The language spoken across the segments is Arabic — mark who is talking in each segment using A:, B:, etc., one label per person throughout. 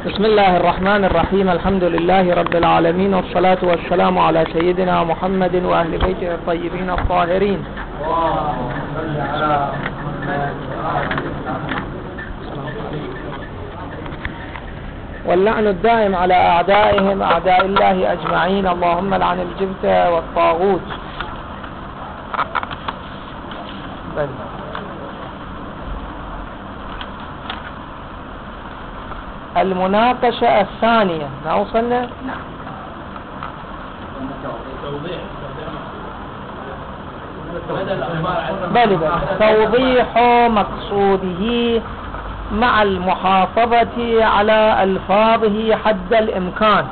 A: بسم الله الرحمن الرحيم. الحمد لله رب العالمين، والصلاة والسلام على سيدنا محمد وأهل بيته الطيبين الطاهرين. واللعن الدائم على أعدائهم أعداء الله أجمعين. اللهم لعن الجبت والطاغوت. المناقشة الثانية ما وصلنا؟ نعم. بل توضيح مقصوده مع المحافظة على ألفاظه حد الإمكان.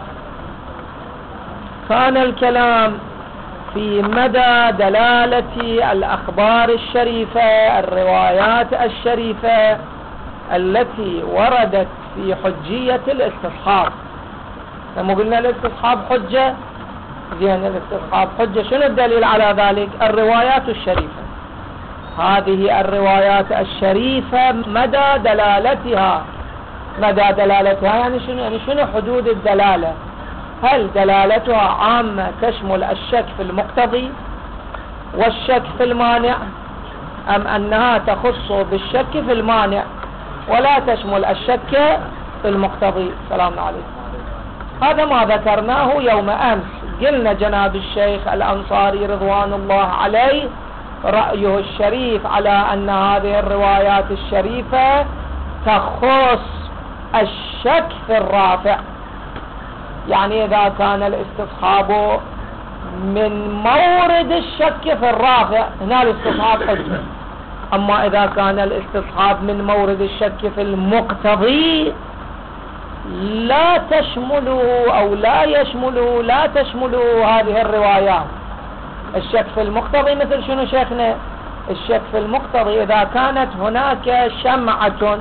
A: كان الكلام في مدى دلالة الأخبار الشريفة، الروايات الشريفة التي وردت في حجية الاستصحاب. لما قلنا الاستصحاب حجة، زين الاستصحاب حجة، شنو الدليل على ذلك؟ الروايات الشريفة. هذه الروايات الشريفة مدى دلالتها، مدى دلالتها يعني شنو؟ يعني شنو حدود الدلالة؟ هل دلالتها عامة تشمل الشك في المقتضي والشك في المانع، أم أنها تخص بالشك في المانع ولا تشمل الشك في المقتضي؟ سلام عليكم. هذا ما ذكرناه يوم أمس. قلنا جناب الشيخ الأنصاري رضوان الله عليه رأيه الشريف على أن هذه الروايات الشريفة تخص الشك في الرافع، يعني إذا كان الاستصحاب من مورد الشك في الرافع هنا الاستصحاب حجة. أما إذا كان الاستصحاب من مورد الشك في المقتضي لا تشمله أو لا تشمله هذه الروايات. الشك في المقتضي مثل شنو شيخنا؟ الشك في المقتضي إذا كانت هناك شمعة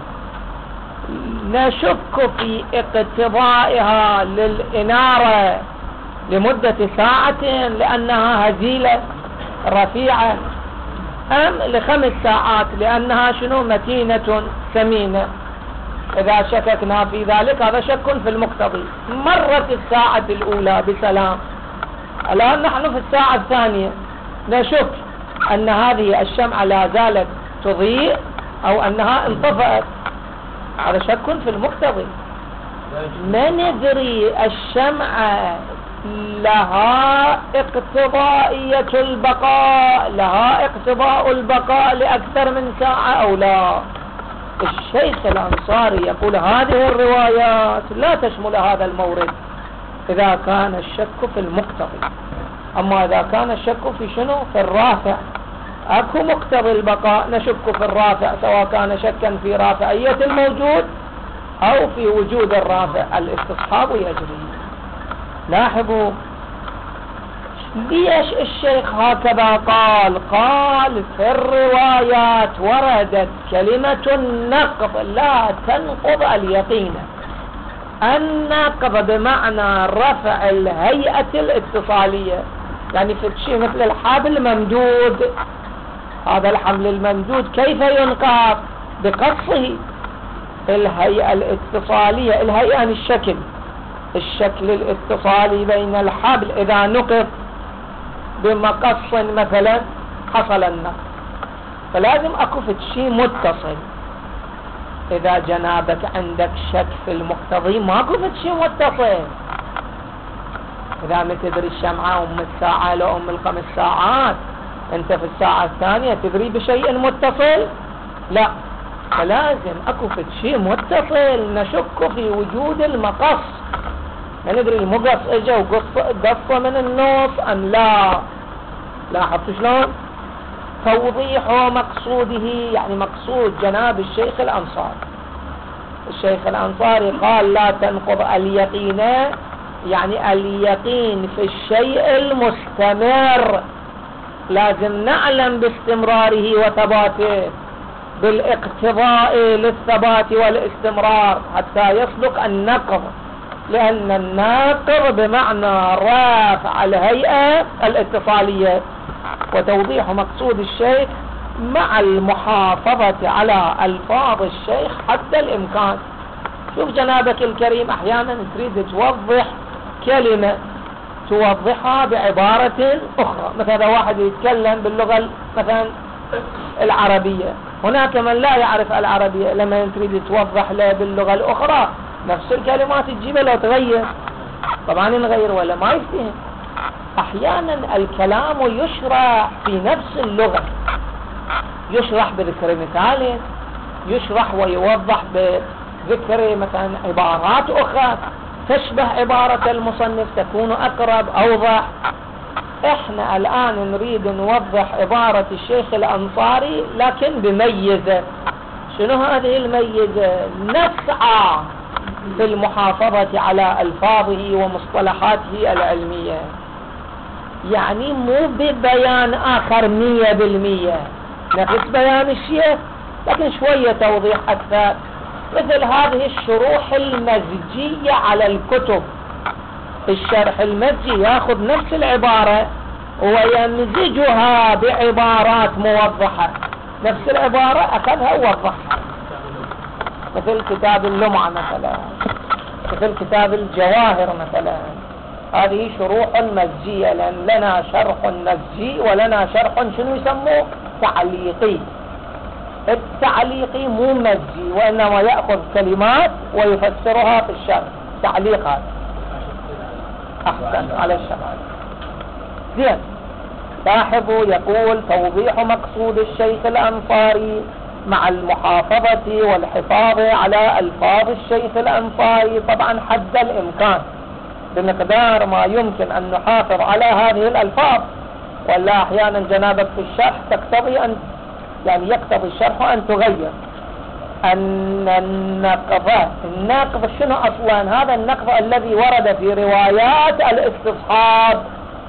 A: نشك في اقتضائها للإنارة لمدة ساعة لأنها هزيلة رفيعة، أم ل5 ساعات لأنها شنو متينة ثمينة، إذا شككنا في ذلك هذا شك في المقتضي. مرت الساعة الأولى بسلام، الآن نحن في الساعة الثانية نشك أن هذه الشمعة لا زالت تضيء أو أنها انطفأت، هذا شك في المقتضي. ما ندري الشمعة لها اقتضائية البقاء، لها اقتضاء البقاء لأكثر من ساعة أو لا. الشيخ الأنصاري يقول هذه الروايات لا تشمل هذا المورد إذا كان الشك في المقتضي. أما إذا كان الشك في شنو؟ في الرافع، أكو مقتضي البقاء نشك في الرافع، سواء كان شكا في رافعية الموجود أو في وجود الرافع، الاستصحاب يجري. لاحظوا ليش الشيخ هكذا قال في الروايات وردت كلمة النقض لا تنقض اليقين. النقض بمعنى رفع الهيئة الاتصالية، يعني في شيء مثل الحبل الممدود، هذا الحبل الممدود كيف ينقض؟ بقصه الهيئة الاتصالية. الهيئة يعني الشكل الاتصالي بين الحبل إذا نقض بمقص مثلا حصل النقض، فلازم أكو في شيء متصل. إذا جنابك عندك شك في المقتضي ماكو في شيء متصل. إذا ما تدري الشمعة أم الساعة لو أم ال5 ساعات، أنت في الساعة الثانية تدري بشيء متصل؟ لا، فلازم أكو في شيء متصل نشك في وجود المقص. ما ندري المقص اجا وقصة من النص أم لا. لاحظت شلون؟ توضيح مقصوده، يعني مقصود جناب الشيخ الأنصاري. الشيخ الأنصاري قال لا تنقض اليقين، يعني اليقين في الشيء المستمر، لازم نعلم باستمراره وثباته بالاقتضاء للثبات والاستمرار حتى يصدق النقض، لأن الناقض بمعنى رافع الهيئة الاتصالية. وتوضيح مقصود الشيخ مع المحافظة على ألفاظ الشيخ حتى الإمكان. شوف جنابك الكريم أحيانا تريد توضح كلمة توضحها بعبارة أخرى. مثلا واحد يتكلم باللغة مثلا العربية، هناك من لا يعرف العربية، لما تريد توضح له باللغة الأخرى نفس الكلمات تجيبها لو تغير، طبعا نغير ولا ما يفهم. أحيانا الكلام يشرح في نفس اللغة، يشرح بذكر مثال، يشرح ويوضح بذكر مثلا عبارات أخرى تشبه عبارة المصنف تكون أقرب أوضح. احنا الآن نريد نوضح عبارة الشيخ الأنصاري لكن بميزة. شنو هذه الميزة؟ نسعى في المحافظة على ألفاظه ومصطلحاته العلمية، يعني مو ببيان آخر 100%، نفس بيان الشيخ لكن شوية توضيح أكثر. مثل هذه الشروح المزجية على الكتب، الشرح المزجي يأخذ نفس العبارة ويمزجها بعبارات موضحة، نفس العبارة أخذها ووضحها، مثل كتاب اللمعة مثلا، مثل كتاب الجواهر مثلا. هذه شروح مزجية، لأن لنا شرح مزجي ولنا شرح شنو يسموه؟ تعليقي. التعليقي مو مزجي، وإنما يأخذ كلمات ويفسرها في الشرح، تعليقات. أحسن على الشرح. زين، لاحظوا يقول توضيح مقصود الشيخ الأنصاري مع المحافظة والحفاظ على ألفاظ الشيخ الأنصاري، طبعا حد الإمكان بمقدار ما يمكن أن نحافظ على هذه الألفاظ، ولا أحيانا جنابك في الشرح تقتضي أن يعني يقتضي الشرح أن تغير. أن النقض شنو أصلا؟ هذا النقض الذي ورد في روايات الاستصحاب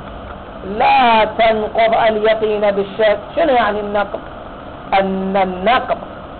A: لا تنقض اليقين بالشك. شنو يعني النقض؟ أن النقض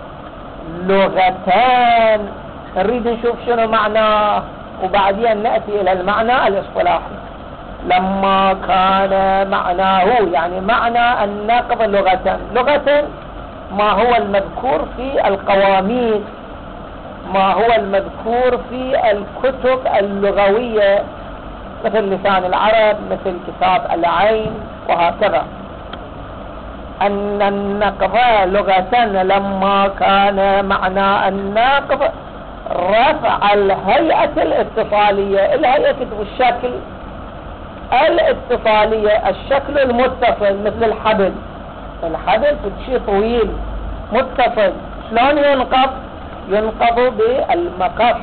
A: لغتان، نريد نشوف شنو معناه وبعدين نأتي إلى المعنى الاصطلاحي. لما كان معناه يعني معنى النقض لغة ما هو المذكور في القواميس، ما هو المذكور في الكتب اللغوية مثل لسان العرب، مثل كتاب العين وهكذا. أن النقض لغة لما كان معنى النقض رفع الهيئة الاتصالية، الهيئة والشكل الاتصالية، الشكل المتصل مثل الحبل. الحبل شيء طويل متصل، شلون ينقض؟ ينقض بالمقص.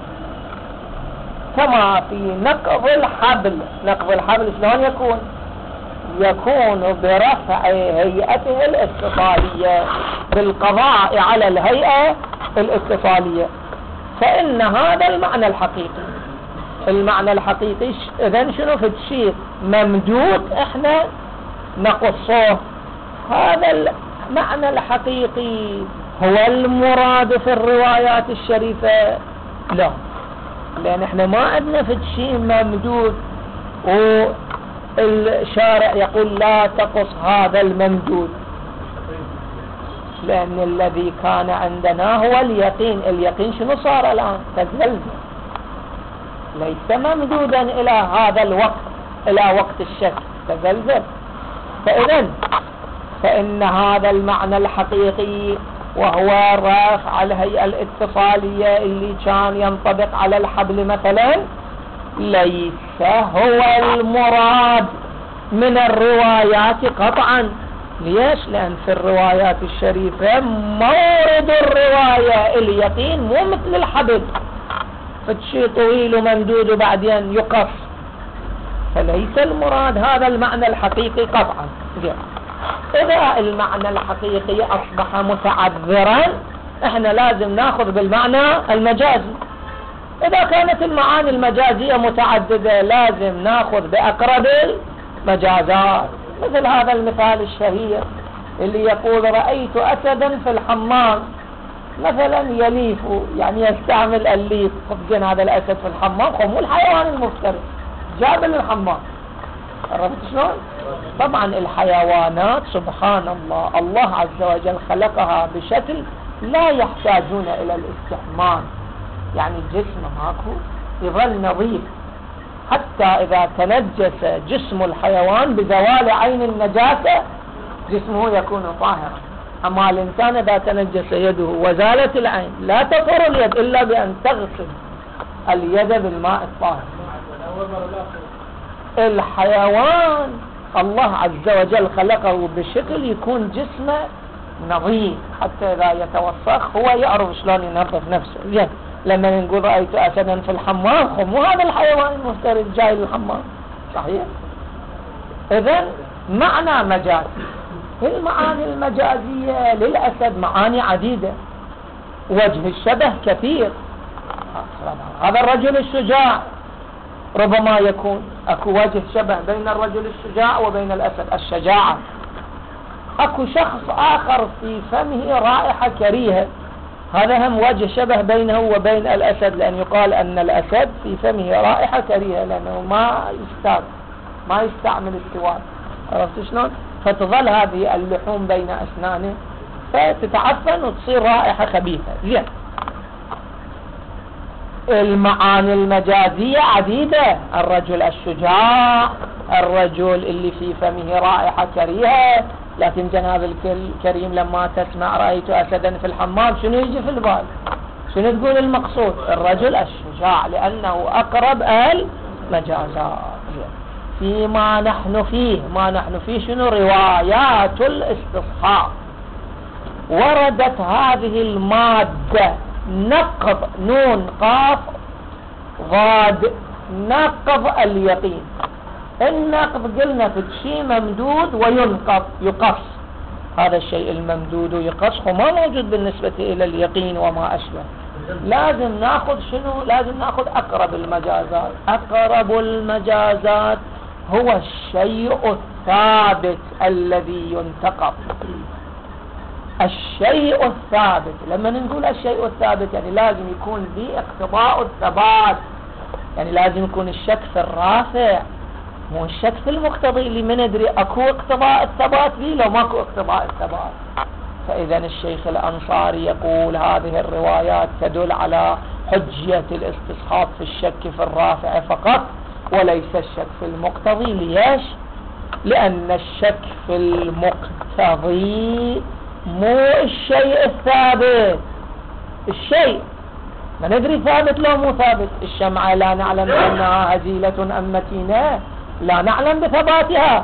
A: كما في نقض الحبل، نقض الحبل شلون يكون؟ يكون برفع هيئته الاتصالية، بالقضاء على الهيئة الاتصالية. فإن هذا المعنى الحقيقي. المعنى الحقيقي إذن شنو؟ في الشيء ممدود احنا نقصه. هذا المعنى الحقيقي هو المراد في الروايات الشريفة؟ لا، لأن احنا ما عندنا في الشيء ممدود والشارع يقول لا تقص هذا الممدود، لأن الذي كان عندنا هو اليقين. اليقين شنو صار الآن؟ تزلزل، ليس ممدودا إلى هذا الوقت، إلى وقت الشك، تزلزل. فإن هذا المعنى الحقيقي وهو رفع الهيئة الاتصالية اللي كان ينطبق على الحبل مثلا، ليس هو المراد من الروايات قطعا. ليش؟ لأن في الروايات الشريفة مورد الرواية اليقين، مو مثل الحبل فشي طويل وممدود وبعدين يقص، فليس المراد هذا المعنى الحقيقي قطعا. إذا المعنى الحقيقي أصبح متعذرا احنا لازم ناخذ بالمعنى المجازي. إذا كانت المعاني المجازية متعددة لازم ناخذ بأقرب المجازات. مثل هذا المثال الشهير اللي يقول رأيت أسدا في الحمام، مثلا يليف، يعني يستعمل الليف. خفجن هذا الأسد في الحمام، مو الحيوان المفترس، جاب للحمام. عرفت شلون؟ طبعا الحيوانات سبحان الله، الله عز وجل خلقها بشكل لا يحتاجون إلى الاستحمام، يعني الجسم ماكو يظل نظيف، حتى إذا تنجس جسم الحيوان بزوال عين النجاسة جسمه يكون طاهرا. أما الإنسان إذا تنجس يده وزالت العين لا تطهر اليد إلا بأن تغسل اليد بالماء الطاهر. الحيوان الله عز وجل خلقه بشكل يكون جسمه نظيف، حتى إذا يتوسخ هو يعرف شلون ينظف نفسه. لما نقول رأيت أسدا في الحمام، مو هذا الحيوان المفترس جاي للحمام، صحيح؟ إذن معنى مجازي. المعاني المجازية للأسد معاني عديدة، وجه الشبه كثير. هذا الرجل الشجاع ربما يكون اكو وجه شبه بين الرجل الشجاع وبين الأسد، الشجاعة. اكو شخص آخر في فمه رائحة كريهة، هذا هم وجه شبه بينه وبين الأسد، لأن يقال أن الأسد في فمه رائحة كريهة لأنه ما يستعمل السواك. عرفت شلون؟ فتظل هذه اللحوم بين أسنانه فتتعفن وتصير رائحة خبيثة. زين، المعاني المجازية عديدة. الرجل الشجاع، الرجل اللي في فمه رائحة كريهة. لكن جناب الكريم لما تسمع رأيت أسدا في الحمام شنو يجي في البال؟ شنو تقول المقصود؟ الرجل الشجاع، لأنه أقرب المجازات. فيما نحن فيه، ما نحن فيه شنو؟ روايات الاستصحاب. وردت هذه المادة نقض نون قاف ضاد، نقض اليقين. النقض قلنا في شيء ممدود وينقض يقص، هذا الشيء الممدود ويقص ما موجود بالنسبة إلى اليقين وما أشبه. لازم ناخذ شنو؟ لازم ناخذ أقرب المجازات. أقرب المجازات هو الشيء الثابت الذي ينتقض. الشيء الثابت، لما نقول الشيء الثابت يعني لازم يكون به اقتضاء الثبات، يعني لازم يكون الشك في الرافع، مو الشك في المقتضي اللي ما ندري اكو اقتضاء الثبات به لو ماكو اقتضاء الثبات. فاذا الشيخ الانصاري يقول هذه الروايات تدل على حجية الاستصحاب في الشك في الرافع فقط وليس الشك في المقتضي. ليش؟ لأن الشك في المقتضي مو الشيء الثابت. الشيء ما ندري ثابت لو مو ثابت. الشمعة لا نعلم أنها هزيلة أم متينة، لا نعلم بثباتها.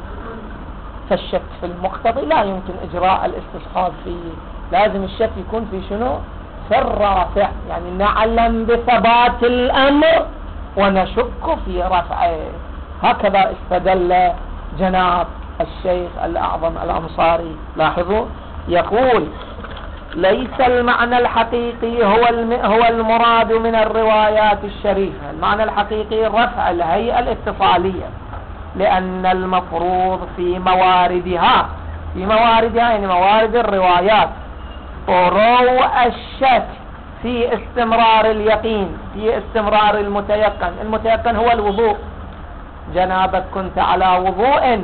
A: فالشك في المقتضي لا يمكن إجراء الاستصحاب فيه. لازم الشك يكون في شنو؟ في الرافع، يعني نعلم بثبات الأمر ونشك في رفعه. هكذا استدل جناب الشيخ الأعظم الأنصاري. لاحظوا يقول ليس المعنى الحقيقي هو المراد من الروايات الشريفة. المعنى الحقيقي رفع الهيئة الاتصالية، لأن المفروض في مواردها يعني موارد الروايات فروع الشك في استمرار اليقين، في استمرار المتيقن. المتيقن هو الوضوء. جنابك كنت على وضوء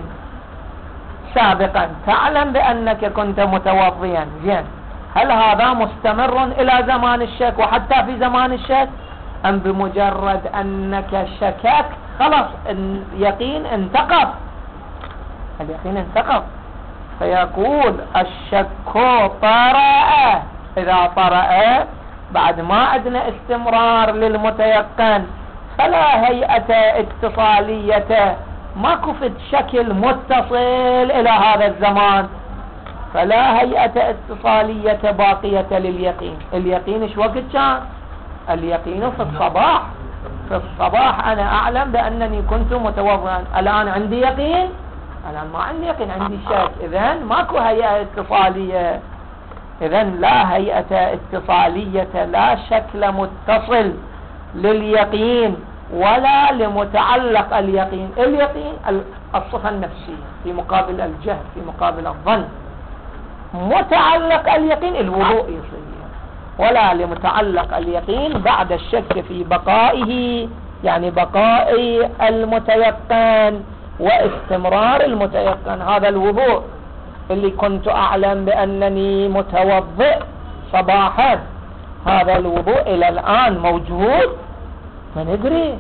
A: سابقا، تعلم بأنك كنت متوضيا. زين، هل هذا مستمر إلى زمان الشك وحتى في زمان الشك، أم بمجرد أنك شككت خلاص اليقين انتقض؟ اليقين انتقض. فيقول الشك طرأ. إذا طرأ بعد ما عندنا استمرار للمتيقن فلا هيئة اتصالية، ماكو في شكل متصل إلى هذا الزمان، فلا هيئة اتصالية باقية لليقين. اليقين ايش وقت كان؟ اليقين في الصباح. في الصباح أنا أعلم بأنني كنت متوضئا، الآن عندي يقين؟ الآن ما عندي يقين، عندي شك. إذن ماكو هيئة اتصالية. إذن لا هيئة اتصالية، لا شكل متصل لليقين ولا لمتعلق اليقين. اليقين الصفة النفسية في مقابل الجهل، في مقابل الظن. متعلق اليقين الوضوء يصير، ولا لمتعلق اليقين بعد الشك في بقائه، يعني بقاء المتيقن واستمرار المتيقن. هذا الوضوء اللي كنت أعلم بأنني متوضئ صباحا، هذا الوضوء إلى الآن موجود؟ ما ندري،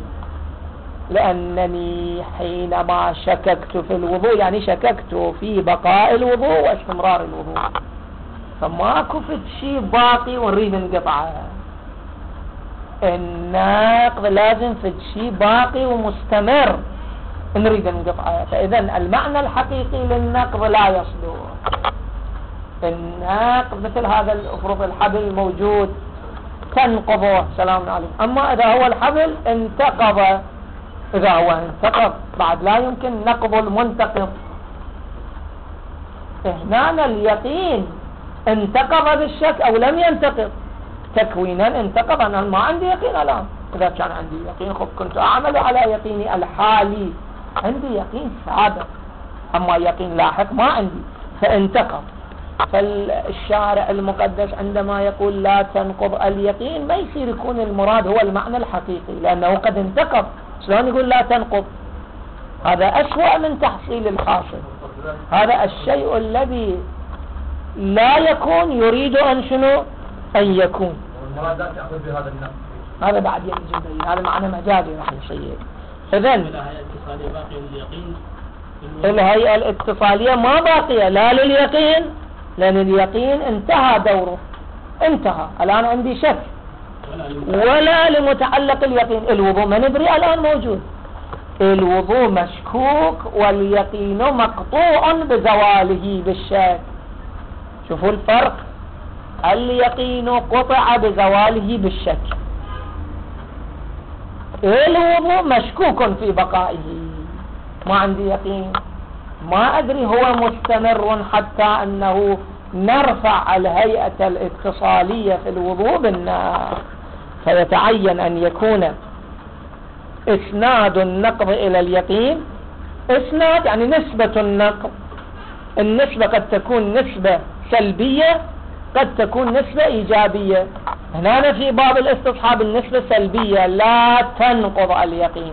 A: لأنني حينما شككت في الوضوء يعني شككت في بقاء الوضوء واستمرار الوضوء، فماكو في شيء باقي ونريد نقطعه. النقض لازم في شيء باقي ومستمر نريد نقطعه. فإذا المعنى الحقيقي للنقض لا يصدر. النقض مثل هذا الأفرض الحبل الموجود تنقضه، سلام عليكم. أما إذا هو الحبل انتقض، إذا هو انتقض بعد لا يمكن نقض المنتقض. هنا اليقين انتقض بالشك أو لم ينتقض. تكوينا انتقض، أنا ما عندي يقين الآن. إذا كان عندي يقين خب كنت أعمل على يقيني الحالي، عندي يقين سابق، أما يقين لاحق ما عندي، فانتقض. فالشارع المقدس عندما يقول لا تنقض اليقين ما يصير يكون المراد هو المعنى الحقيقي، لأنه قد انتقض. شلون يقول لا تنقض؟ هذا أسوأ من تحصيل الحاصل. هذا الشيء الذي لا يكون يريد أن شنو أن يكون. هذا بعد يجب، هذا معنى مجازي راح يصير. إذن الهيئة الاتصالية ما باقية لا لليقين، لأن اليقين انتهى دوره، انتهى. الآن عندي شك ولا لمتعلق اليقين. الوضوء ما ندري الآن موجود، الوضوء مشكوك واليقين مقطوع بزواله بالشك. شوفوا الفرق، اليقين قطع بزواله بالشك، الوضوء مشكوك في بقائه. ما عندي يقين، ما أدري هو مستمر حتى أنه نرفع الهيئة الاتصالية في الوضوء بالنار. فيتعين أن يكون إسناد النقض إلى اليقين. إسناد يعني نسبة النقض. النسبة قد تكون نسبة سلبية، قد تكون نسبة إيجابية. هنا في باب الاستصحاب النسبة سلبية لا تنقض اليقين،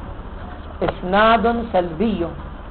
A: إسناد سلبي.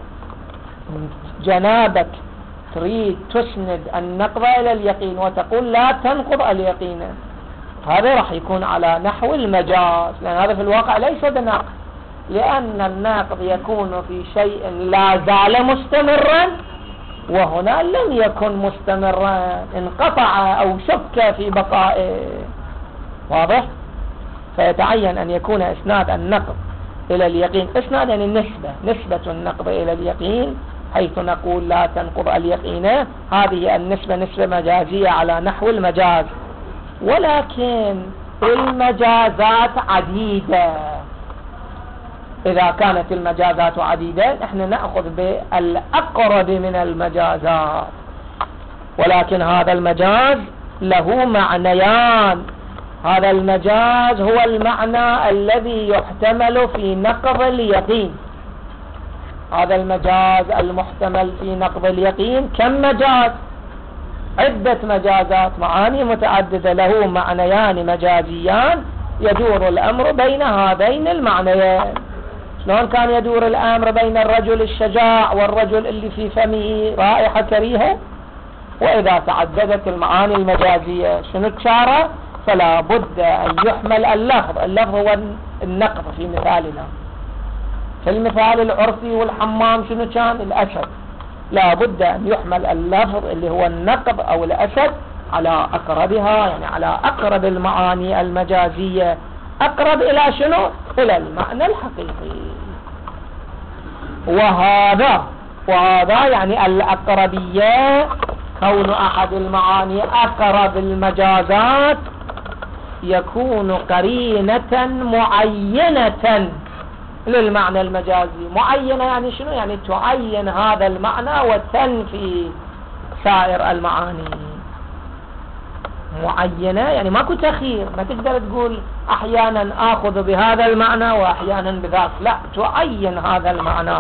A: جنابك تريد تسند النقض إلى اليقين وتقول لا تنقض اليقين، هذا راح يكون على نحو المجاز، لأن هذا في الواقع ليس بنقض، لأن النقض يكون في شيء لا زال مستمرا، وهنا لم يكن مستمرا، انقطع أو شك في بقائه. واضح؟ فيتعين أن يكون إسناد النقض إلى اليقين. إسناد يعني نسبة النقض إلى اليقين، حيث نقول لا تنقض اليقين، هذه النسبة نسبة مجازية على نحو المجاز. ولكن المجازات عديدة. إذا كانت المجازات عديدة احنا نأخذ بالأقرب من المجازات، ولكن هذا المجاز له معنيان. هذا المجاز هو المعنى الذي يحتمل في نقض اليقين. هذا المجاز المحتمل في نقض اليقين كم مجاز؟ عدة مجازات، معاني متعددة، له معنيان مجازيان يدور الأمر بين هذين المعنيين. شلون كان يدور الأمر بين الرجل الشجاع والرجل اللي في فمه رائحة كريهة؟ وإذا تعددت المعاني المجازية شنو تشاره؟ فلا بد أن يحمل اللفظ هو النقض. في مثالنا في المثال العرفي والحمام شنو كان؟ الأسد. لا بد أن يحمل اللفظ اللي هو النقض أو الأسد على أقربها، يعني على أقرب المعاني المجازية، أقرب إلى شنو؟ إلى المعنى الحقيقي. وهذا يعني الأقربية، كون أحد المعاني أقرب المجازات يكون قرينة معينة للمعنى المجازي. معينة يعني شنو؟ يعني تعين هذا المعنى وتنفي سائر المعاني. معينة يعني ماكو تخيير، ما تقدر تقول أحيانا آخذ بهذا المعنى وأحيانا بذاك، لا، تعين هذا المعنى.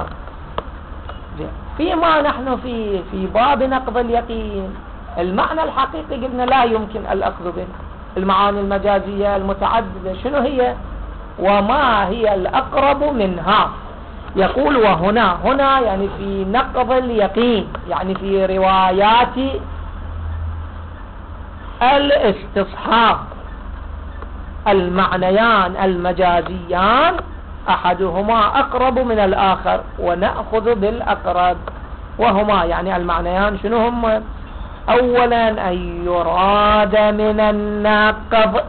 A: فيما نحن في باب نقض اليقين، المعنى الحقيقي قلنا لا يمكن الأخذ به. المعاني المجازية المتعددة شنو هي وما هي الأقرب منها؟ يقول وهنا يعني في نقض اليقين، يعني في روايات الاستصحاب المعنيان المجازيان أحدهما أقرب من الآخر ونأخذ بالأقرب، وهما يعني المعنيان شنو هم؟ أولا أن يراد من الناقض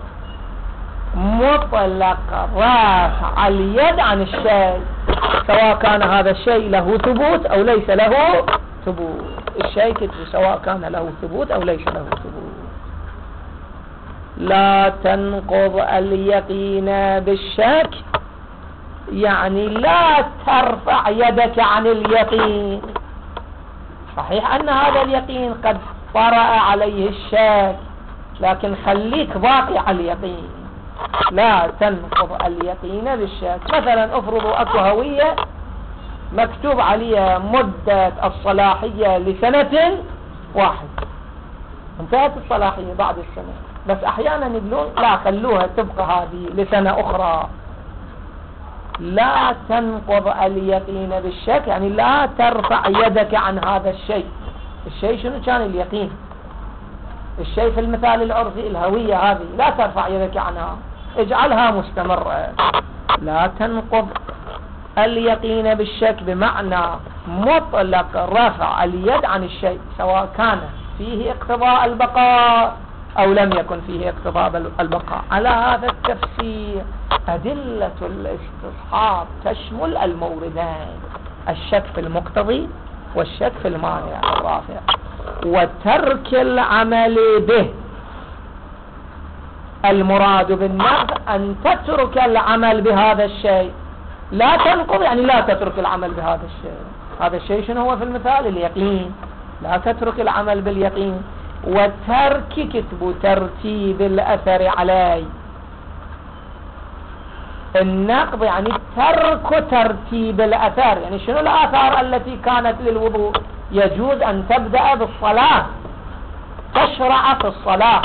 A: مطلق رفع اليد عن الشيء، سواء كان هذا الشيء له ثبوت أو ليس له ثبوت. الشيء كتب سواء كان له ثبوت أو ليس له ثبوت. لا تنقض اليقين بالشك، يعني لا ترفع يدك عن اليقين. صحيح أن هذا اليقين قد طرأ عليه الشك، لكن خليك باقي على اليقين. لا تنقض اليقين بالشك. مثلا افرضوا اكو هوية مكتوب عليها مدة الصلاحية لسنة واحد، انتهت الصلاحية بعد السنة، بس احيانا يقولون لا خلوها تبقى هذه لسنة اخرى. لا تنقض اليقين بالشك، يعني لا ترفع يدك عن هذا الشيء. الشيء شنو كان؟ اليقين. الشيء في المثال العرفي الهوية هذه لا ترفع يدك عنها، اجعلها مستمرة. لا تنقض اليقين بالشك بمعنى مطلق رفع اليد عن الشيء، سواء كان فيه اقتضاء البقاء أو لم يكن فيه اقتضاء البقاء. على هذا التفسير أدلة الاستصحاب تشمل الموردين: الشك في المقتضي والشك في المانع الرافع، وترك العمل به. المراد بالنقض أن تترك العمل بهذا الشيء. لا تنقض يعني لا تترك العمل بهذا الشيء. هذا الشيء شنو هو في المثال؟ اليقين. لا تترك العمل باليقين. وترك كتب ترتيب الأثر عليه. النقض يعني ترك ترتيب الأثر، يعني شنو الآثار التي كانت للوضوء؟ يجوز أن تبدأ بالصلاة، تشرع في الصلاة.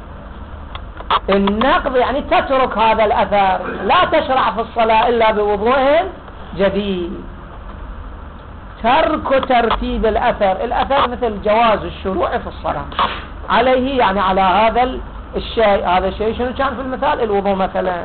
A: النقض يعني تترك هذا الأثر، لا تشرع في الصلاة إلا بوضوء جديد. ترك ترتيب الأثر، الأثر مثل جواز الشروع في الصلاة عليه، يعني على هذا الشيء. هذا الشيء شنو كان في المثال؟ الوضوء مثلا.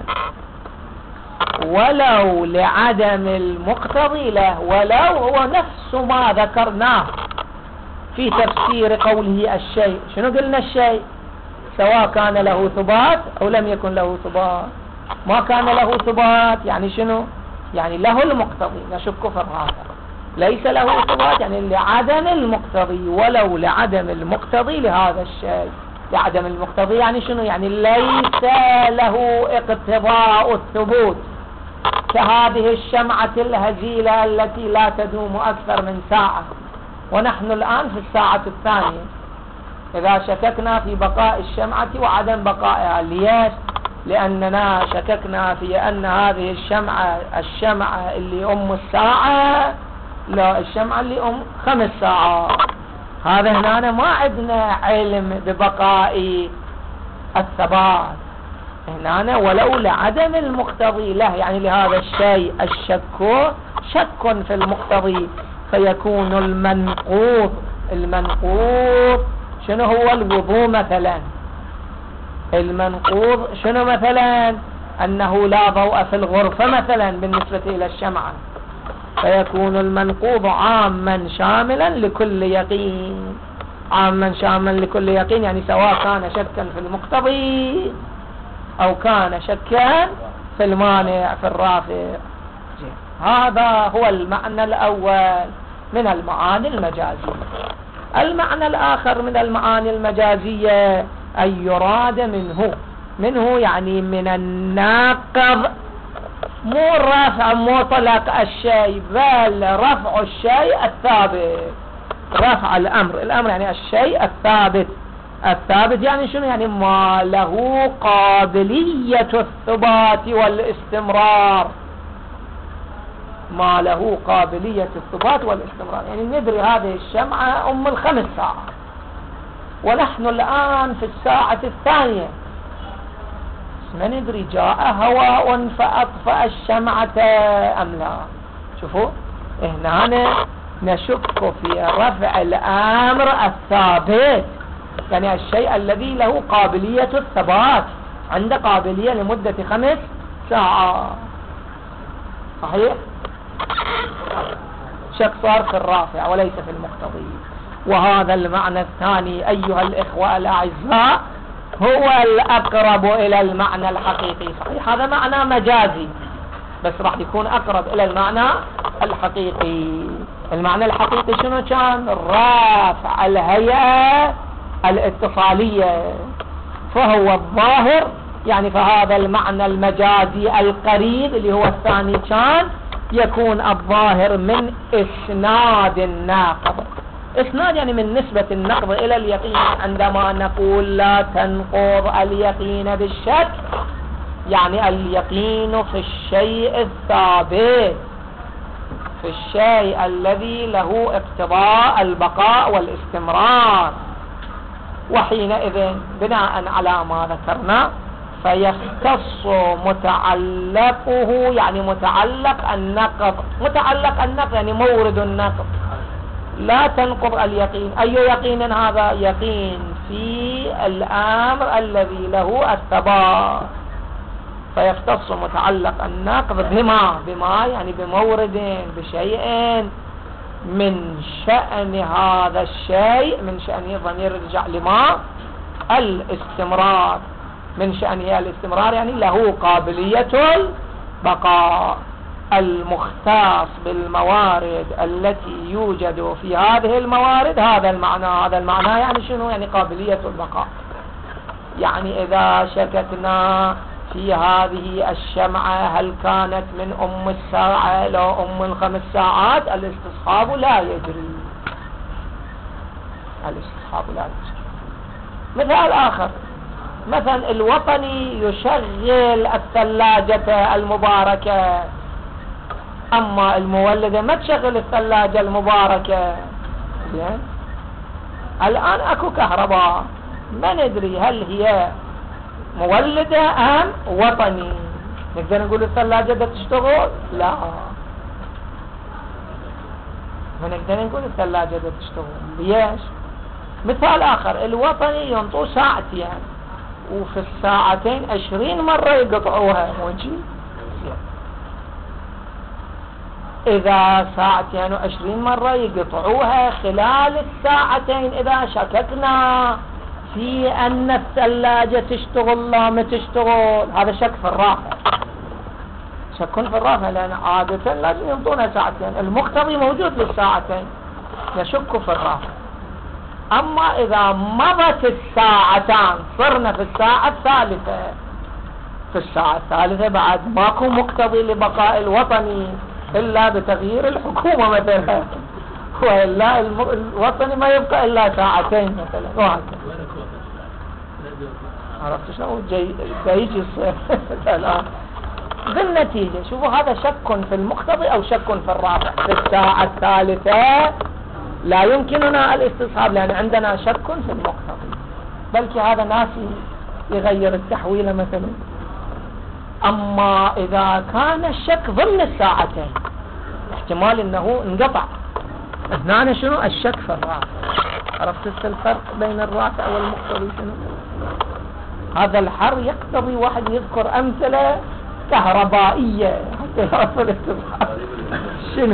A: ولو لعدم المقتضي له، ولو هو نفس ما ذكرناه في تفسير قوله الشيء. شنو قلنا؟ الشيء سواء كان له ثبات أو لم يكن له ثبات. ما كان له ثبات يعني شنو؟ يعني له المقتضي، نشك في هذا. ليس له ثبات يعني لعدم المقتضي. ولو لعدم المقتضي لهذا الشيء. لعدم المقتضي يعني شنو؟ يعني ليس له اقتضاء الثبوت، كهذه الشمعة الهزيلة التي لا تدوم أكثر من ساعة، ونحن الآن في الساعة الثانية. إذا شككنا في بقاء الشمعة وعدم بقائها، ليش؟ لأننا شككنا في أن هذه الشمعة اللي الساعة، لا، الشمعة اللي 5 ساعات. هذا هنا ما عندنا علم ببقاء الثبات. هنا ولو لعدم المقتضي له، يعني لهذا الشيء الشك شك في المقتضي، فيكون المنقوض شنو هو؟ الوضوء مثلا. المنقوض شنو مثلا؟ أنه لا ضوء في الغرفة مثلا بالنسبة إلى الشمعة، فيكون المنقوض عاما شاملا لكل يقين. عاما شاملا لكل يقين يعني سواء كان شكا في المقتضي أو كان شكا في المانع في الرافع. هذا هو المعنى الأول من المعاني المجازية. المعنى الآخر من المعاني المجازية أن يراد منه يعني من الناقض، مو رفع مطلق الشيء، بل رفع الشيء الثابت. رفع الأمر يعني الشيء الثابت يعني شنو؟ يعني ما له قابلية الثبات والاستمرار. ما له قابلية الثبات والاستمرار، يعني ندري هذه الشمعة 5 ساعات، ونحن الآن في الساعة الثانية، ما ندري جاء هواء فأطفأ الشمعة أم لا. شوفوا هنا نشك في رفع الأمر الثابت، يعني الشيء الذي له قابلية الثبات عنده قابلية لمدة 5 ساعات. صحيح؟ شك صار في الرافع وليس في المقتضي. وهذا المعنى الثاني أيها الإخوة الأعزاء هو الأقرب إلى المعنى الحقيقي. صحيح هذا معنى مجازي بس راح يكون أقرب إلى المعنى الحقيقي. المعنى الحقيقي شنو كان؟ رافع الهيئة الاتصالية، فهو الظاهر يعني فهذا المعنى المجازي القريب اللي هو الثاني كان يكون الظاهر من إسناد الناقض. إسناد يعني من نسبة النقض إلى اليقين. عندما نقول لا تنقض اليقين بالشك يعني اليقين في الشيء الثابت، في الشيء الذي له اقتضاء البقاء والاستمرار. وحينئذ بناء على ما ذكرنا فيختص متعلقه يعني متعلق النقض. متعلق النقض يعني مورد النقض. لا تنقض اليقين. أي يقين هذا؟ يقين في الأمر الذي له الثبات. فيختص متعلق النقض بما يعني بمورد بشيء من شأن هذا الشيء، من شأنه ضمير يرجع لما الاستمرار، من شأنه الاستمرار يعني له قابلية البقاء. المختص بالموارد التي يوجد في هذه الموارد هذا المعنى يعني شنو؟ يعني قابلية البقاء. يعني إذا شككنا في هذه الشمعة هل كانت من أم الساعة لو أم 5 ساعات الاستصحاب لا يجري. مثال آخر، مثلا الوطني يشغل الثلاجة المباركة أما المولدة ما تشغل الثلاجة المباركة. الآن أكو كهرباء ما ندري هل هي مولدة أم وطني. نقدر نقول الثلاجة ده تشتغل؟ لا، ما نقدر نقول الثلاجة ده تشتغل. ليش؟ مثال آخر، الوطني ينطوا ساعتين وفي الساعتين 20 مرة يقطعوها موجود. إذا ساعتين و20 مرة يقطعوها خلال الساعتين إذا شككنا في أن الثلاجة تشتغل لا ما تشتغل هذا شك في الرافع. شك في الرافع لأن عادة لازم ينطونا ساعتين، المقتضي موجود للساعتين، نشك في الرافع. أما إذا مضت الساعتان صرنا في الساعة الثالثة، في الساعة الثالثة بعد ماكو مقتضي لبقاء الوطني إلا بتغيير الحكومة مثلا، وإلا الوطني ما يبقى إلا ساعتين مثلا وهكذا. عرفت شنو جايجي الصيف الآن بالنتيجة. شوفوا هذا شك في المقتضي أو شك في الرافع. في الساعة الثالثة لا يمكننا الاستصحاب لأن عندنا شك في المقتضي، بلكي هذا ناسي يغير التحويلة مثلا. أما إذا كان الشك ضمن الساعتين احتمال أنه انقطع، هنا شنو الشك في الرافع. عرفت الفرق بين الرافع والمقتضي شنو؟ هذا الحر يقتضي واحد يذكر أمثلة كهربائية حتى يصل الاستصحاب شنو.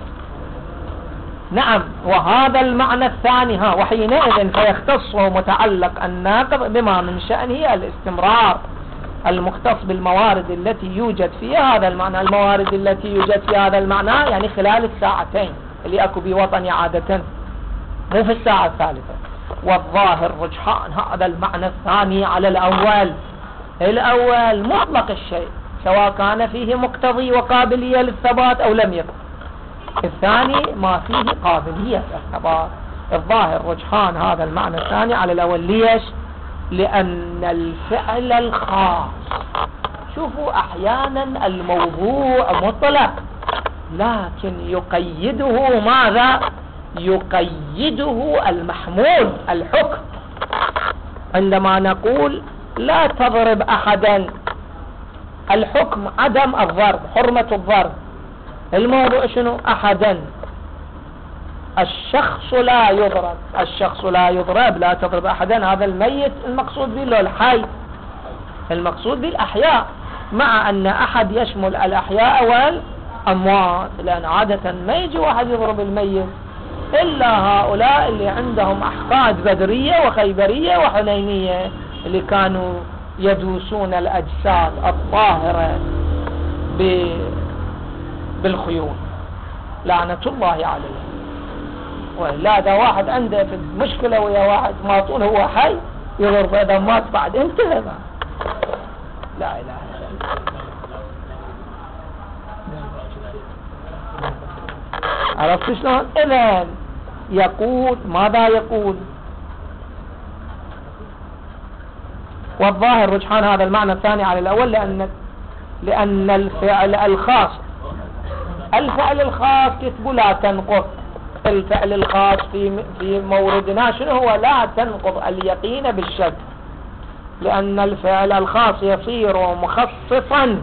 A: نعم، وهذا المعنى الثاني وحينئذ فيختص متعلق الناقض بما من شأنه الاستمرار المختص بالموارد التي يوجد فيها هذا المعنى. الموارد التي يوجد في هذا المعنى يعني خلال الساعتين اللي أكو بوطني عادة، مو في الساعة الثالثة. والظاهر رجحان هذا المعنى الثاني على الأول مطلق الشيء سواء كان فيه مقتضي وقابلية للثبات أو لم يكن. الثاني ما فيه قابلية للثبات. الظاهر رجحان هذا المعنى الثاني على الأول. ليش؟ لأن الفعل الخاص، شوفوا أحيانا الموضوع مطلق لكن يقيده ماذا؟ يقيده المحمول الحكم. عندما نقول لا تضرب أحدا، الحكم عدم الضرب، حرمة الضرب. الموضوع شنو؟ أحدا. الشخص لا يضرب، الشخص لا يضرب، لا تضرب أحدا، هذا الميت المقصود به له الحي. المقصود بالأحياء، مع أن أحد يشمل الأحياء والأموات، لأن عادة ما يجي واحد يضرب الميت إلا هؤلاء اللي عندهم أحقاد بدرية وخيبرية وحنينية، اللي كانوا يدوسون الأجساد الطاهرة بالخيول لعنة الله عليه. ولا ده واحد عنده في مشكلة ويا واحد ماطون هو حي يضرب، إذا مات بعد انتهى. لا إله إلا الله. عرفت شلون؟ إذن يقول ماذا يقول؟ والظاهر رجحان هذا المعنى الثاني على الأول، لأن الفعل الخاص كتبه لا تنقض. الفعل الخاص في موردنا شنو هو؟ لا تنقض اليقين بالشك، لأن الفعل الخاص يصير مخصصا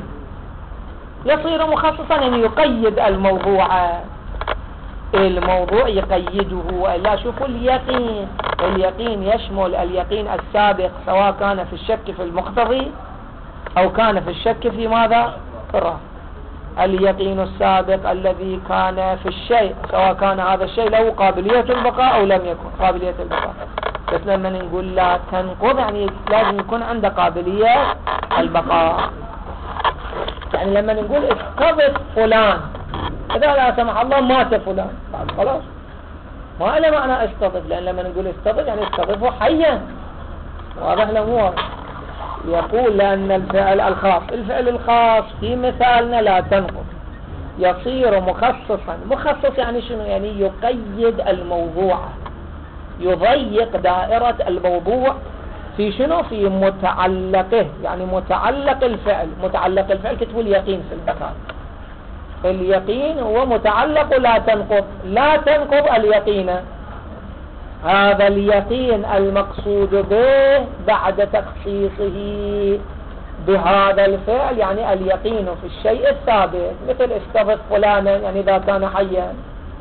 A: يعني يقيد الموضوع يقيده. لا شوفوا اليقين يشمل اليقين السابق، سواء كان في الشك في المقتضي أو كان في الشك في ماذا؟ في الرافع. اليقين السابق الذي كان في الشيء، سواء كان هذا الشيء له قابلية البقاء أو لم يكن قابلية البقاء. بس لما نقول لا تنقض يعني لازم يكون عنده قابلية البقاء. يعني لما نقول استضف فلان، إذا لا سمح الله مات فلان بعد خلاص ما له معنى استضف، لأن لما نقول استضف يعني استضفه حيا. واضح له؟ يقول لأن الفعل الخاص في مثالنا لا تنقض، يصير مخصصا. مخصص يعني شنو؟ يعني يقيد الموضوع، يضيق دائرة الموضوع في شنو؟ في متعلقه. يعني متعلق الفعل كتبوا اليقين في المثال. اليقين هو متعلق لا تنقض اليقين. هذا اليقين المقصود به بعد تخصيصه بهذا الفعل، يعني اليقين في الشيء الثابت، مثل استضف فلانا يعني إذا كان حيا.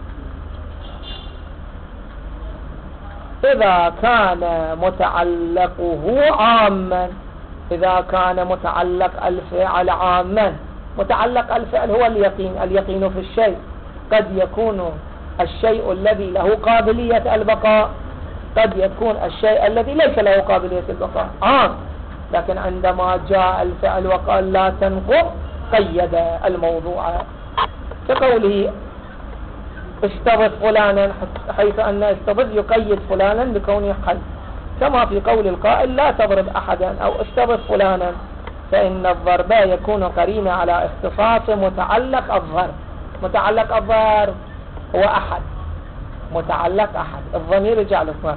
A: إذا كان متعلقه عاما، إذا كان متعلق الفعل عاما، متعلق الفعل هو اليقين في الشيء. قد يكون الشيء الذي له قابلية البقاء، قد يكون الشيء الذي ليس له قابلية البقاء عام، لكن عندما جاء الفعل وقال لا تنقض قيد الموضوع، كقوله استضف فلانا، حيث أن استضف يقيد فلانا بكونه حي، كما في قول القائل لا تضرب أحدا أو استضف فلانا، فإن الضرب يكون قرينة على اختصاص متعلق الضرب. متعلق الضرب هو أحد، متعلق أحد، الضمير يرجع للضرب.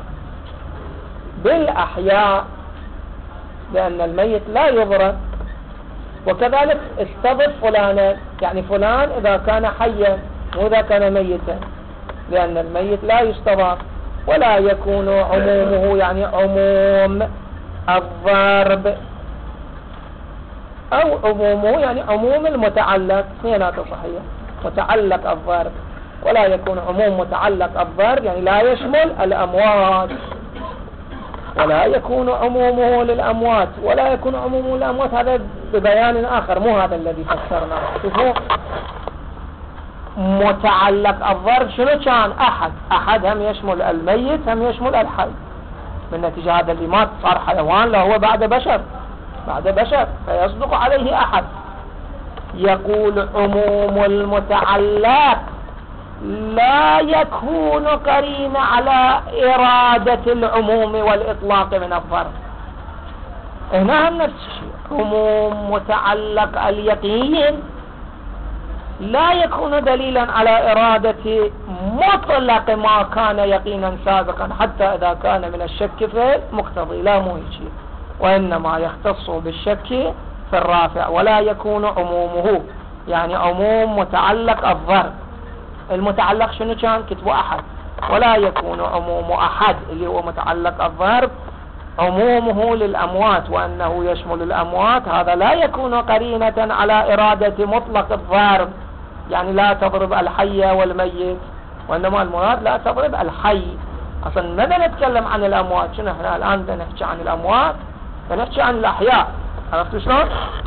A: بالأحياء لأن الميت لا يضرب، وكذلك استضف فلانا يعني فلان إذا كان حيا وإذا كان ميتا، لأن الميت لا يستضاف. ولا يكون عمومه يعني عموم الضرب، أو عمومه يعني عموم المتعلق، اثنيناته صحيح، متعلق الضرب. ولا يكون عموم متعلق الضرب يعني لا يشمل الأموات، ولا يكون عمومه للأموات، ولا يكون عمومه للأموات. هذا ببيان آخر، مو هذا الذي فسرناه. شوفوا متعلق الضرب شنو كان؟ أحد هم يشمل الميت هم يشمل الحي، من نتيجة هذا اللي مات صار حيوان، لا هو بعد بشر فيصدق عليه أحد. يقول عموم المتعلق لا يكون قرين على إرادة العموم والإطلاق من الضرب. هنا هم نفس الشيء، عموم متعلق اليقين لا يكون دليلا على إرادة مطلق ما كان يقينا سابقا، حتى إذا كان من الشك في المقتضي، لا مو شيء، وإنما يختص بالشك في الرافع. ولا يكون عمومه يعني عموم متعلق الضرب. المتعلق شنو كان؟ كتبوا أحد. ولا يكون عموم أحد اللي هو متعلق الضرب عمومه للأموات، وأنه يشمل الأموات، هذا لا يكون قرينة على إرادة مطلق الضرب، يعني لا تضرب الحي والميت، وإنما المراد لا تضرب الحي. أصلا ماذا نتكلم عن الأموات؟ شنو احنا الآن نحكي عن الأموات ونحكي عن الأحياء. عرفتوا شلون؟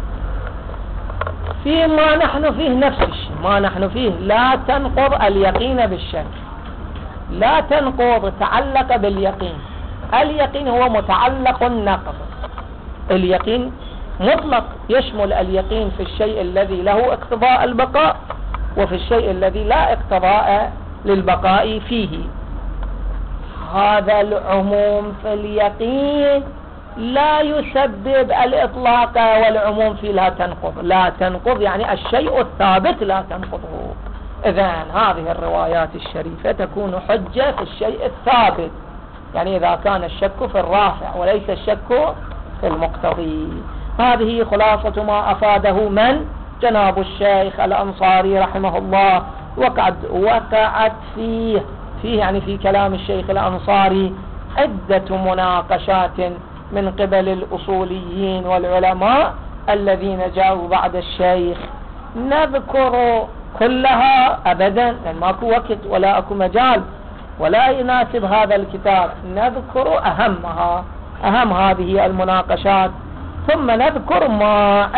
A: فيما نحن فيه نفس الشيء، ما نحن فيه لا تنقض اليقين بالشك، لا تنقض تعلق باليقين. اليقين هو متعلق النقض. اليقين مطلق يشمل اليقين في الشيء الذي له اقتضاء البقاء وفي الشيء الذي لا اقتضاء للبقاء فيه. هذا العموم في اليقين لا يسبب الإطلاق، والعموم في لا تنقض. لا تنقض يعني الشيء الثابت لا تنقضه. إذن هذه الروايات الشريفة تكون حجة في الشيء الثابت، يعني إذا كان الشك في الرافع وليس الشك في المقتضي. هذه خلاصة ما أفاده من جناب الشيخ الأنصاري رحمه الله. وقد وقعت فيه يعني في كلام الشيخ الأنصاري عدة مناقشات من قبل الأصوليين والعلماء الذين جاءوا بعد الشيخ. نذكر كلها أبدا لأن ماكو وقت ولا أكو مجال ولا يناسب هذا الكتاب. نذكر أهم هذه المناقشات، ثم نذكر ما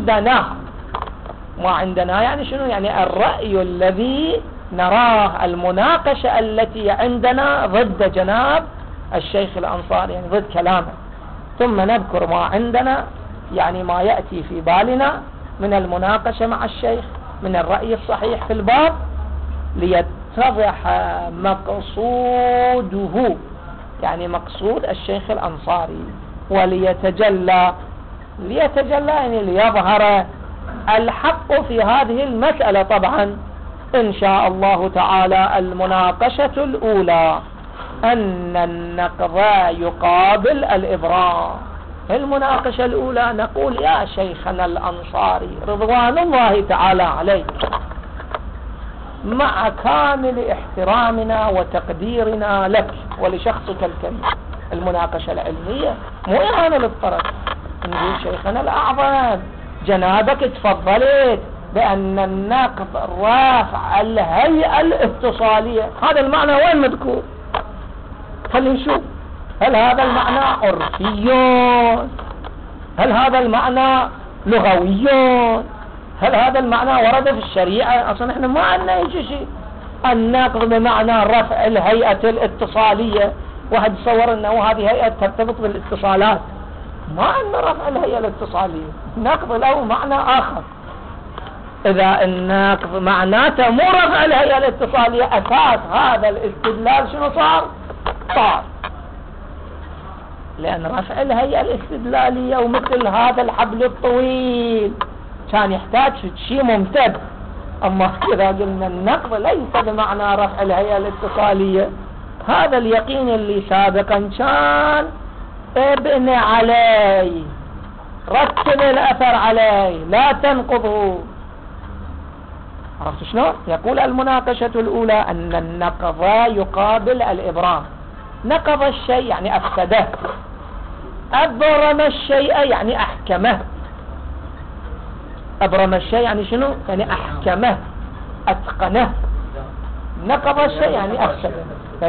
A: عندنا يعني شنو؟ يعني الرأي الذي نراه، المناقشة التي عندنا ضد جناب الشيخ الأنصاري، يعني ضد كلامه. ثم نذكر ما عندنا، يعني ما يأتي في بالنا من المناقشة مع الشيخ من الرأي الصحيح في الباب، ليتضح مقصوده، يعني مقصود الشيخ الأنصاري، وليتجلى يعني ليظهر الحق في هذه المسألة. طبعا إن شاء الله تعالى المناقشة الأولى أن النقض يقابل الإبرام. المناقشة الأولى نقول يا شيخنا الأنصاري رضوان الله تعالى عليه، مع كامل احترامنا وتقديرنا لك ولشخصك الكريم، المناقشة العلمية مو إهانة للطرف. نقول شيخنا الأعظم جنابك تفضلت بأن النقض رافع الهيئة الاتصالية، هذا المعنى وين مذكور؟ خلينا نشوف، هل هذا المعنى عرفي؟ هل هذا المعنى لغوي؟ هل هذا المعنى ورد في الشريعة؟ أصلا احنا ما عندنا يجي شيء. النقض بمعنى رفع الهيئة الاتصالية، واحد يصور انه هذه هيئة ترتبط بالاتصالات. ما عندنا رفع الهيئة الاتصالية، النقض له معنى آخر. إذا النقض معناته مو رفع الهيئة الاتصالية، أساس هذا الاستدلال شنو صار؟ لأن رفع الهيئة الاستدلالية ومثل هذا الحبل الطويل كان يحتاج شيء ممتد. أما إذا قلنا النقض ليس بمعنى رفع الهيئة الاتصالية، هذا اليقين اللي سابقا كان ابن عليه، رتب الأثر عليه، لا تنقضه. عرفت شلون؟ يقول المناقشة الأولى أن النقض يقابل الإبرام. نقض الشيء يعني أفسده، أبرم الشيء يعني أحكمه. أبرم الشيء يعني شنو؟ يعني أحكمه أتقنه. نقض الشيء يعني أفسده.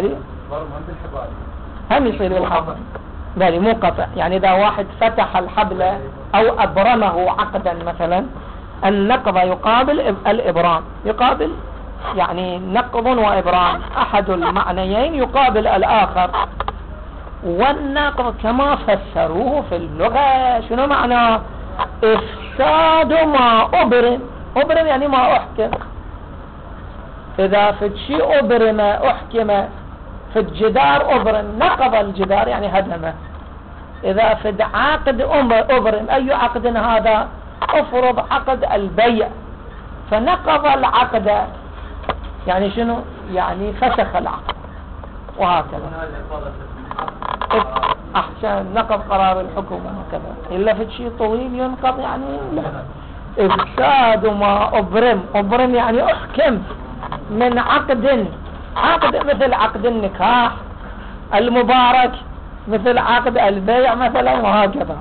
A: هم يصير الحبل يعني مو قطع. يعني إذا واحد فتح الحبل أو أبرمه عقدا مثلا، النقض يقابل الإبرام. يقابل يعني نقض وإبرام، أحد المعنيين يقابل الآخر. والنقض كما فسروه في اللغة شنو معنى؟ إفساد ما أبرم. أبرم يعني ما أحكم. إذا في شيء أبرم أحكم، في الجدار أبرم، نقض الجدار يعني هدمه. إذا في عقد أبرم، أي عقد هذا؟ أفرض عقد البيع، فنقض العقد يعني شنو؟ يعني فسخ العقد، وهكذا. أحسن، نقض قرار الحكومة وكذا. إلا في شيء طويل ينقض يعني لا. إفساد ما أبرم. أبرم يعني أحكم من عقد مثل عقد النكاح المبارك، مثل عقد البيع مثلا، وهكذا.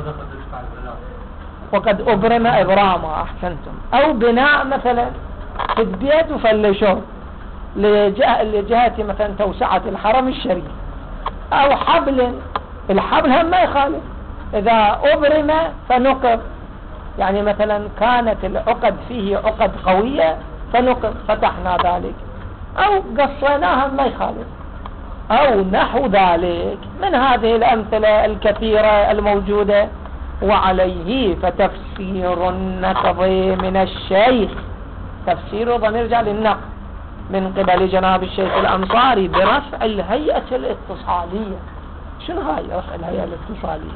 A: وقد أبرم إبراما، أحسنتم. أو بناء مثلا في البيت وفلشوه لجهة مثلا توسعة الحرم الشريف، أو حبل. الحبل هم ما يخالف، إذا أبرم فنقض، يعني مثلا كانت العقد فيه عقد قوية فنقض فتحنا ذلك، أو قصيناها ما يخالف، أو نحو ذلك من هذه الأمثلة الكثيرة الموجودة. وعليه فتفسير النقض من الشيخ، تفسيره ضمير يرجع للنقض من قبل جناب الشيخ الأنصاري برفع الهيئة الاتصالية. شنو هاي رفع الهيئة الاتصالية؟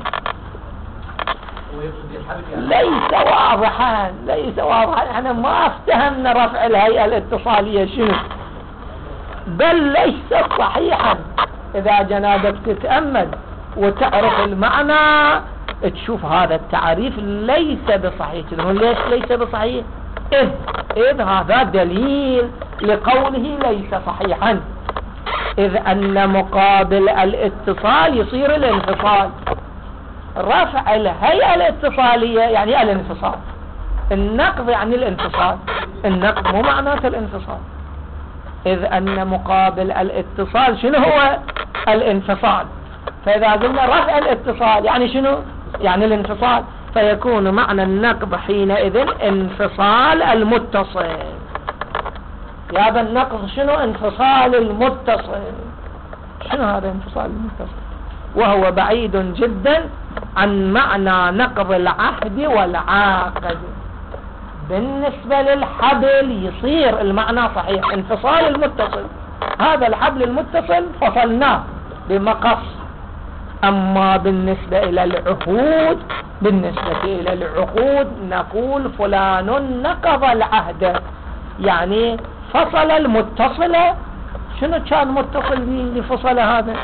A: ليس واضحا احنا ما افتهمنا رفع الهيئة الاتصالية شنو، بل ليس صحيحا. إذا جنابك تتأمل وتعرف المعنى تشوف هذا التعريف ليس بصحيح. ليش ليس بصحيح؟ إذ هذا دليل لقوله ليس صحيحا، إذ أن مقابل الاتصال يصير الانفصال. رفع الهيئة الاتصالية يعني الانفصال، النقض يعني الانفصال، النقض مو معناته الانفصال. إذ أن مقابل الاتصال شنو هو؟ الانفصال. فإذا قلنا رفع الاتصال يعني شنو؟ يعني الانفصال، فيكون معنى النقض حينئذ انفصال المتصل. يا ذا النقض شنو؟ انفصال المتصل. شنو هذا انفصال المتصل؟ وهو بعيد جدا عن معنى نقض العهد والعاقد. بالنسبة للحبل يصير المعنى صحيح، انفصال المتصل، هذا الحبل المتصل فصلناه بمقص. أما بالنسبة إلى العقود نقول فلان نقض العهد، يعني فصل المتصل. شنو كان متصل اللي فصل هذا؟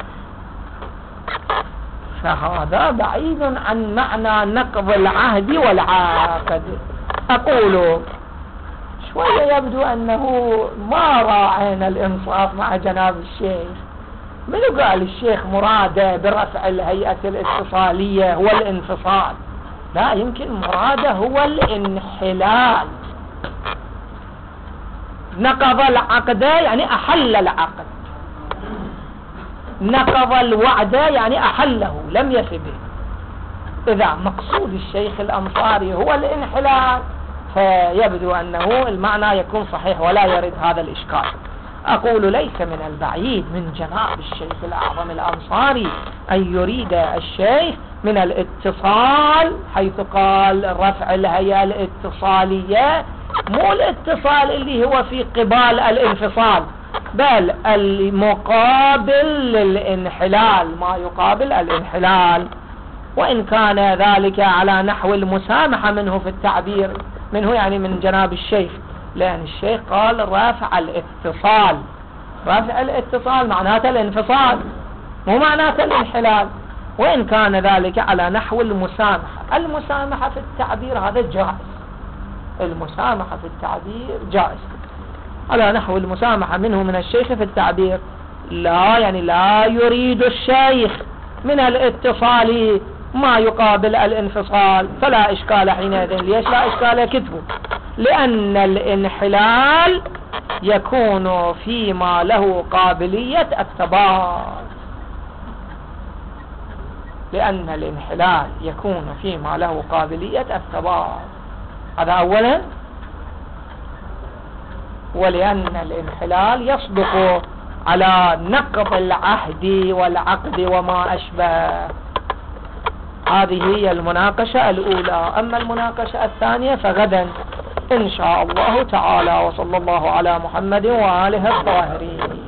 A: فهذا بعيد عن معنى نقض العهد والعاقد. أقول شوية يبدو أنه ما راعينا الإنصاف مع جناب الشيخ. من قال الشيخ مراده برفع الهيئة الاتصالية هو الانفصال؟ لا، يمكن مراده هو الانحلال. نقض العقد يعني أحل العقد، نقض الوعد يعني أحله لم يف به. إذا مقصود الشيخ الأنصاري هو الانحلال فيبدو أنه المعنى يكون صحيح ولا يرد هذا الإشكال. أقول ليس من البعيد من جناب الشيخ الأعظم الأنصاري أن يريد الشيخ من الاتصال، حيث قال رفع الهيئة الاتصالية، مو الاتصال اللي هو في قبال الانفصال، بل المقابل للانحلال، ما يقابل الانحلال. وإن كان ذلك على نحو المسامحة منه في التعبير، منه يعني من جناب الشيخ، لأن الشيخ قال رفع الاتصال. رفع الاتصال معناته الانفصال مو معناته الانحلال. وإن كان ذلك على نحو المسامحة، المسامحة في التعبير هذا جائز، المسامحة في التعبير جائز على نحو المسامحة منه من الشيخ في التعبير. لا يعني لا يريد الشيخ من الاتصال ما يقابل الانفصال، فلا إشكال حينئذ. ليش لا إشكال؟ كتبه لأن الانحلال يكون فيما له قابلية الثبات، لأن الانحلال يكون فيما له قابلية الثبات، هذا أولا. ولأن الانحلال يصدق على نقض العهد والعقد وما أشبه. هذه هي المناقشة الأولى. أما المناقشة الثانية فغدا إن شاء الله تعالى. وصلى الله على محمد وآله الطاهرين.